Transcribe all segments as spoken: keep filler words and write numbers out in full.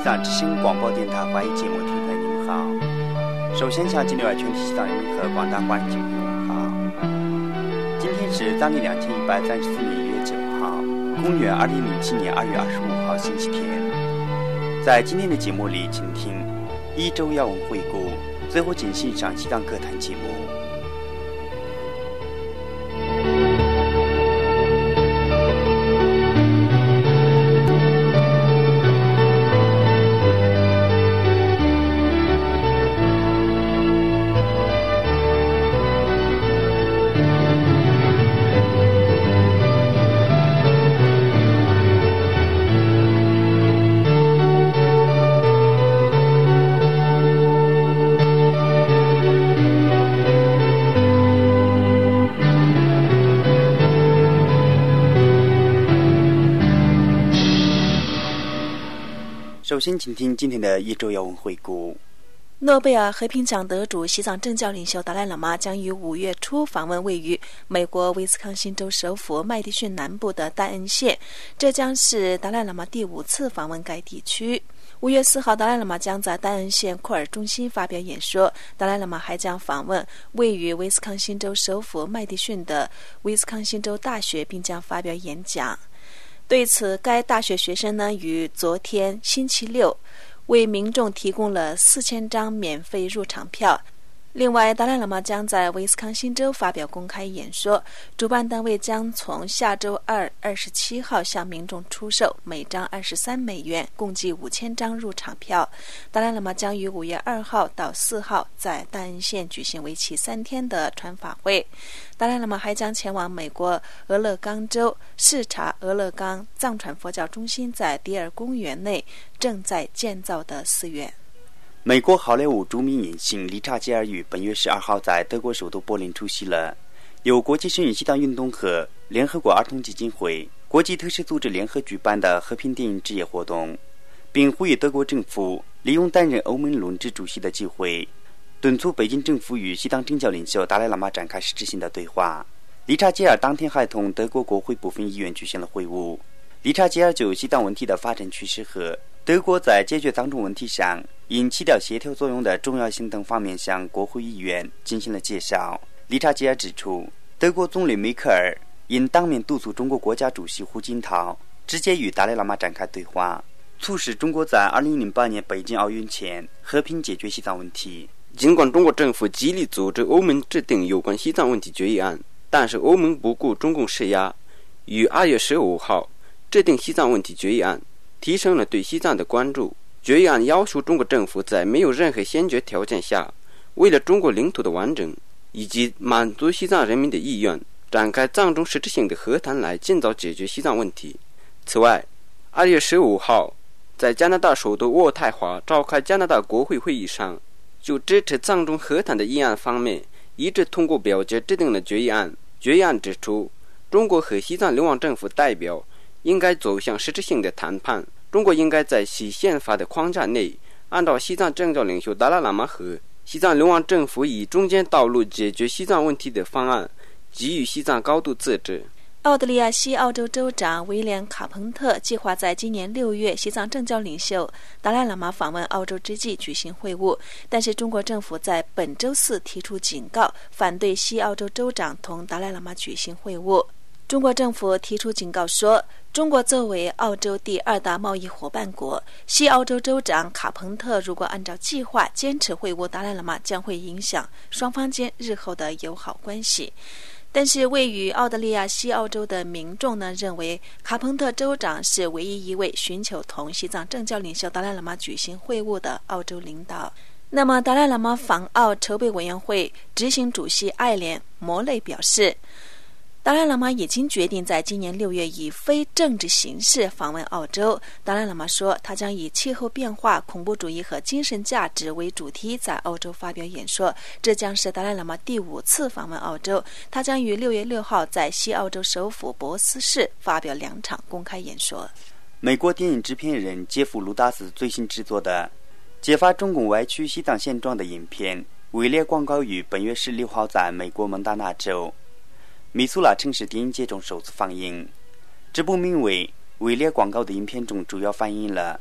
藏之声广播电台华语节目听众朋友你们好。首先向境内外全体西藏人民和广大华人朋友们好。今天是当地两千一百三十四年一月九号，公元二零零七年二月二十五号星期天。在今天的节目里，请听一周要闻回顾，最后请欣赏西藏歌坛节目。首先请听今天的一周要闻回顾。 诺贝尔和平奖得主西藏政教领袖达赖喇嘛将于五月初访问位于美国威斯康星州首府麦迪逊南部的戴恩县，这将是达赖喇嘛第五次访问该地区。五月四号，达赖喇嘛将在戴恩县库尔中心发表演说。达赖喇嘛还将访问位于威斯康星州首府麦迪逊的威斯康星州大学，并将发表演讲。对此，该大学学生呢于昨天星期六为民众提供了四千张免费入场票。另外，达赖喇嘛将在威斯康星州发表公开演说，主办单位将从下周二二十七号向民众出售每张二十三美元，共计五千张入场票。达赖喇嘛将于五月二号到四号在戴恩县举行为期三天的传法会。达赖喇嘛还将前往美国俄勒冈州视察俄勒冈藏传佛教中心在迪尔公园内正在建造的寺院。 美国好莱坞著名影星理查吉尔于本月十二号在德国首都柏林出席了由国际声援西藏运动和联合国儿童基金会、国际特赦组织联合举办的和平电影之夜活动，并呼吁德国政府利用担任欧盟轮值主席的机会，敦促北京政府与西藏政教领袖达赖喇嘛展开实质性的对话。理查吉尔当天还同德国国会部分议员举行了会晤。理查吉尔就西藏问题的发展趋势和德国在解决藏中问题上因起到协调作用的重要性等方面向国会议员进行了介绍。理查吉尔指出，德国总理梅克尔因当面督促中国国家主席胡锦涛直接与达赖喇嘛展开对话，促使中国在二零零八年北京奥运前和平解决西藏问题。 尽管中国政府极力组织欧盟制定有关西藏问题决议案，但是欧盟不顾中共施压，于二月十五号制定西藏问题决议案，提升了对西藏的关注。决议案要求中国政府在没有任何先决条件下，为了中国领土的完整以及满足西藏人民的意愿，展开藏中实质性的和谈，来尽早解决西藏问题。此外，二月十五号在加拿大首都渥太华召开加拿大国会会议上，就支持藏中和谈的议案方面一致通过表决制定了决议案。决议案指出，中国和西藏流亡政府代表应该走向实质性的谈判，中国应该在其宪法的框架内，按照西藏政教领袖达赖喇嘛和西藏流亡政府以中间道路解决西藏问题的方案，给予西藏高度自治。 澳大利亚西澳洲州长威廉·卡彭特计划在今年六月西藏政教领袖达赖喇嘛访问澳洲之际举行会晤，但是中国政府在本周四提出警告，反对西澳洲州长同达赖喇嘛举行会晤。中国政府提出警告说，中国作为澳洲第二大贸易伙伴国，西澳洲州长卡彭特如果按照计划坚持会晤达赖喇嘛，将会影响双方间日后的友好关系。但是位于澳大利亚西澳洲的民众呢，认为卡彭特州长是唯一一位寻求同西藏政教领袖达赖喇嘛举行会晤的澳洲领导。那么达赖喇嘛访澳筹备委员会执行主席艾莲·摩雷表示，达赖喇嘛已经决定在今年六月以非政治形式访问澳洲。达赖喇嘛说，他将以气候变化、恐怖主义和精神价值为主题在澳洲发表演说，这将是达赖喇嘛第五次访问澳洲。他将于六月六号在西澳洲首府博斯市发表两场公开演说。 美国电影制片人杰夫·卢达斯最新制作的揭发中共歪曲西藏现状的影片《伪劣广告》于本月十六号在美国蒙大拿州米苏拉城市电影节中首次放映。这部名为《伪劣广告》的影片中主要反映了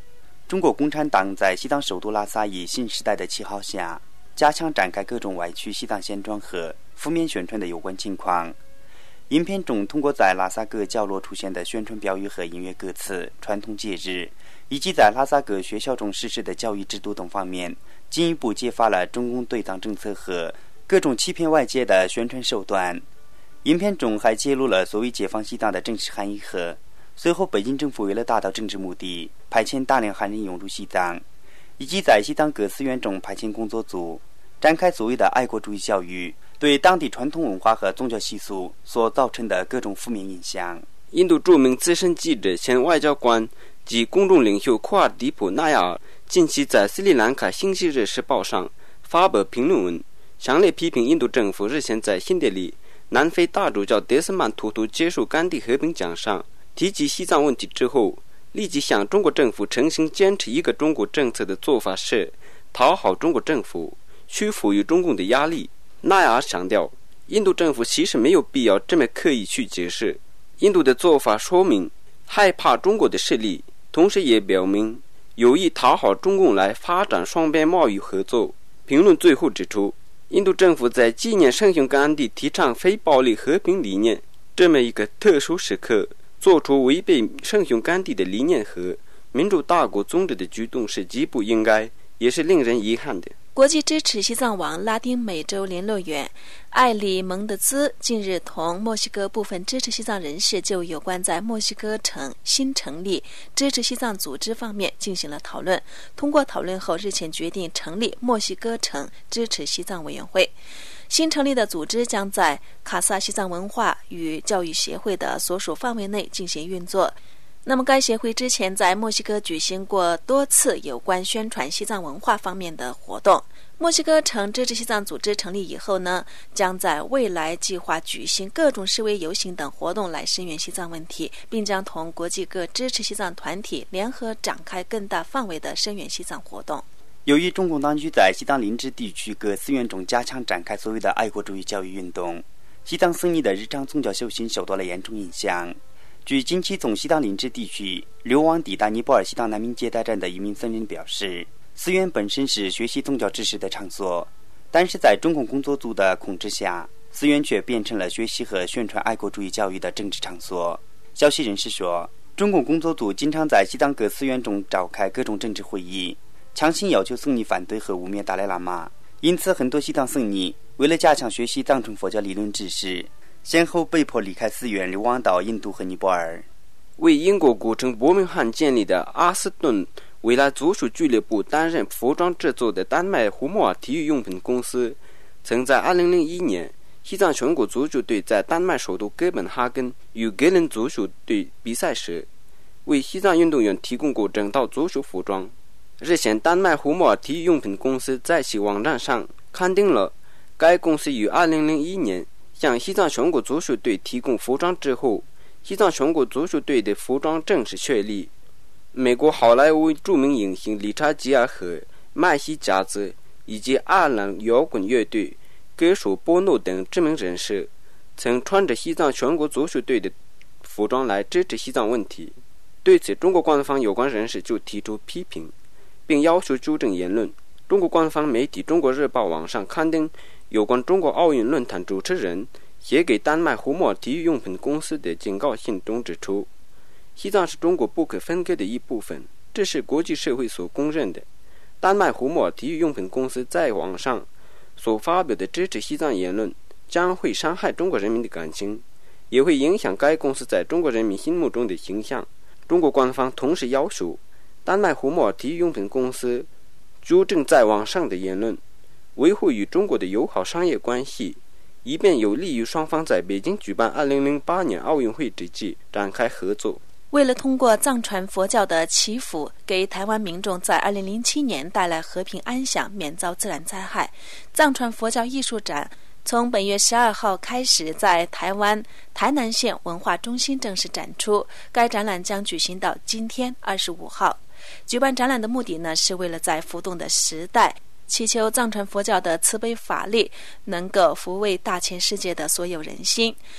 中国共产党在西藏首都拉萨以新时代的旗号下，加强展开各种歪曲西藏现状和负面宣传的有关情况。影片中通过在拉萨各角落出现的宣传标语和音乐歌词、传统节日，以及在拉萨各学校中实施的教育制度等方面，进一步揭发了中共对藏政策和各种欺骗外界的宣传手段。影片中还揭露了所谓解放西藏的真实含义和随后北京政府为了达到政治目的，派遣大量汉人涌入西藏，以及在西藏各寺院中派遣工作组，展开所谓的爱国主义教育，对当地传统文化和宗教习俗所造成的各种负面影响。 印度著名资深记者、前外交官及公众领袖库尔迪普·纳亚尔近期在斯里兰卡《星期日时报》上发表评论文，强烈批评印度政府日前在新德里南非大主教德斯曼图图接受甘地和平奖上提及西藏问题之后，立即向中国政府诚心坚持一个中国政策的做法是讨好中国政府，屈服于中共的压力。纳亚尔强调，印度政府其实没有必要这么刻意去解释，印度的做法说明害怕中国的势力，同时也表明有意讨好中共来发展双边贸易合作。评论最后指出，印度政府在纪念圣雄甘地提倡非暴力和平理念这么一个特殊时刻，做出违背圣雄甘地的理念和民主大国宗旨的举动是极不应该，也是令人遗憾的。 国际支持西藏王拉丁美洲联络员艾里蒙德兹近日同墨西哥部分支持西藏人士就有关在墨西哥城新成立支持西藏组织方面进行了讨论。通过讨论后，日前决定成立墨西哥城支持西藏委员会。新成立的组织将在卡萨西藏文化与教育协会的所属范围内进行运作。那么该协会之前在墨西哥举行过多次有关宣传西藏文化方面的活动。墨西哥城支持西藏组织成立以后呢，将在未来计划举行各种示威游行等活动来声援西藏问题，并将同国际各支持西藏团体联合展开更大范围的声援西藏活动。 由于中共当局在西藏林芝地区各寺院中加强展开所谓的爱国主义教育运动，西藏僧尼的日常宗教修行受到了严重影响。据近期从西藏林芝地区流亡抵达尼泊尔西藏难民接待站的一名僧人表示，寺院本身是学习宗教知识的场所，但是在中共工作组的控制下，寺院却变成了学习和宣传爱国主义教育的政治场所。消息人士说，中共工作组经常在西藏各寺院中召开各种政治会议，强行要求僧尼反对和污蔑达赖喇嘛，因此很多西藏僧尼为了加强学习藏传佛教理论知识，先后被迫离开寺院，流亡到印度和尼泊尔。 为英国古城伯明翰建立的阿斯顿维拉足球俱乐部担任服装制作的丹麦胡莫尔体育用品公司，曾在二零零一年西藏全国足球队在丹麦首都哥本哈根与格伦足球队比赛时，为西藏运动员提供过整套足球服装。日前，丹麦胡莫尔体育用品公司在其网站上刊登了该公司于二零零一年向西藏全国足球队提供服装之后，西藏全国足球队的服装正式确立。美国好莱坞著名影星理查吉尔和麦西加兹以及爱尔兰摇滚乐队歌手波诺等知名人士曾穿着西藏全国足球队的服装来支持西藏问题。对此，中国官方有关人士就提出批评，并要求纠正言论。中国官方媒体中国日报网上刊登有关中国奥运论坛主持人写给丹麦胡莫尔体育用品公司的警告信中指出，西藏是中国不可分割的一部分，这是国际社会所公认的。丹麦胡莫尔体育用品公司在网上所发表的支持西藏言论将会伤害中国人民的感情，也会影响该公司在中国人民心目中的形象。中国官方同时要求丹麦胡莫尔体育用品公司纠正在网上的言论，维护与中国的友好商业关系，以便有利于双方在北京举办二零零八年奥运会之际展开合作。 为了通过藏传佛教的祈福给台湾民众在二零零七年带来和平安详，免遭自然灾害，藏传佛教艺术展从本月十二号开始在台湾台南县文化中心正式展出，该展览将举行到今天二十五号。举办展览的目的呢，是为了在浮动的时代祈求藏传佛教的慈悲法力能够抚慰大千世界的所有人心。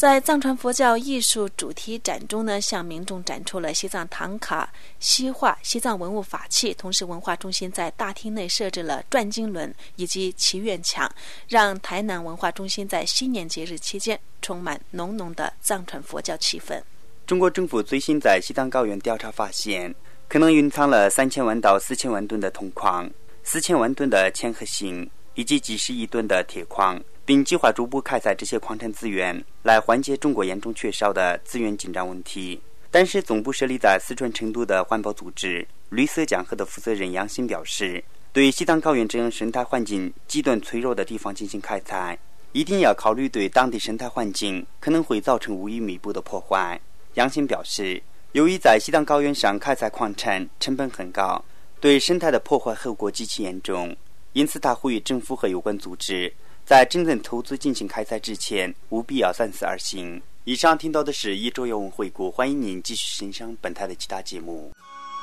在藏传佛教艺术主题展中呢，向民众展出了西藏唐卡、西画、西藏文物法器，同时文化中心在大厅内设置了转经轮以及祈愿墙，让台南文化中心在新年节日期间充满浓浓的藏传佛教气氛。 中国政府最新在西藏高原调查发现，可能蕴藏了三千万到四千万吨的铜矿、四千万吨的铅和锌，以及几十亿吨的铁矿，并计划逐步开采这些矿产资源，来缓解中国严重缺少的资源紧张问题。但是，总部设立在四川成都的环保组织绿色江河的负责人杨鑫表示，对西藏高原这样生态环境极端脆弱的地方进行开采，一定要考虑对当地生态环境可能会造成无以弥补的破坏。杨鑫表示，由于在西藏高原上开采矿产成本很高，对生态的破坏后果极其严重，因此他呼吁政府和有关组织在真正投资进行开采之前，务必要三思而行。以上听到的是一周要闻回顾，欢迎您继续欣赏本台的其他节目。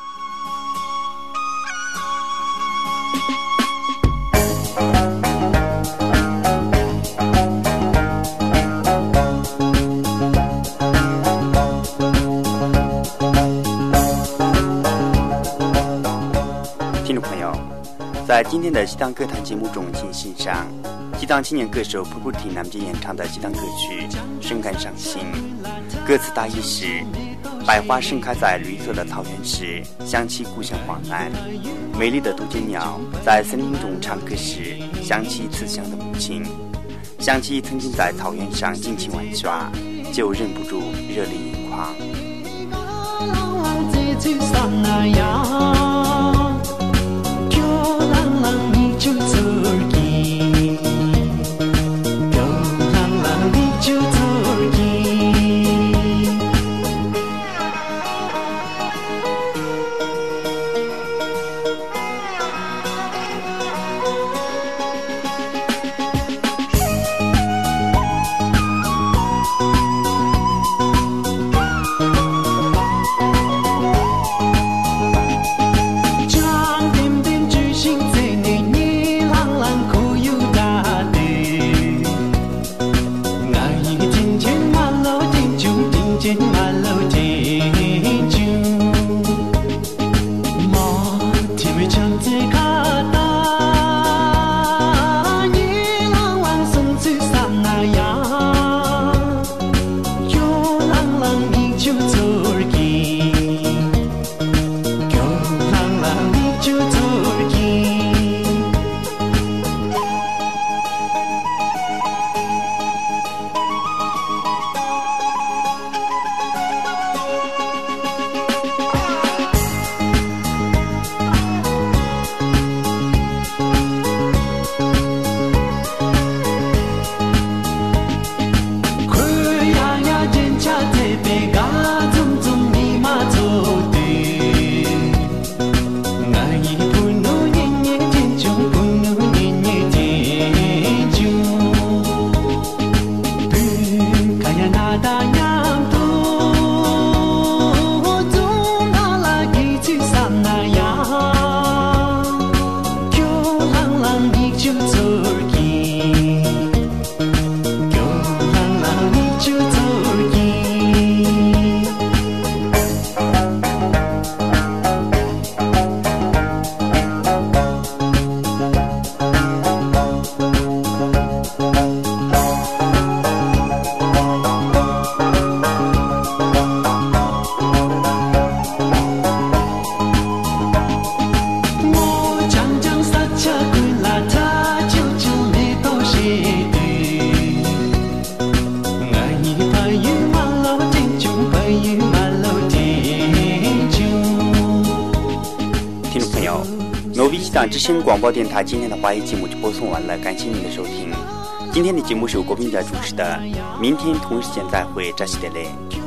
听众朋友，在今天的西藏歌坛节目中，请欣赏西藏青年歌手普古提南杰演唱的西藏歌曲《深感伤心》。歌词大意是：百花盛开在绿色的草原时，想起故乡黄蓝。美丽的杜鹃鸟在森林中唱歌时，想起慈祥的母亲。想起曾经在草原上尽情玩耍，就忍不住热泪盈眶。之声广播电台今天的华语节目就播送完了，感谢您的收听。今天的节目是由国宾家主持的，明天同一时间再会，扎西德勒。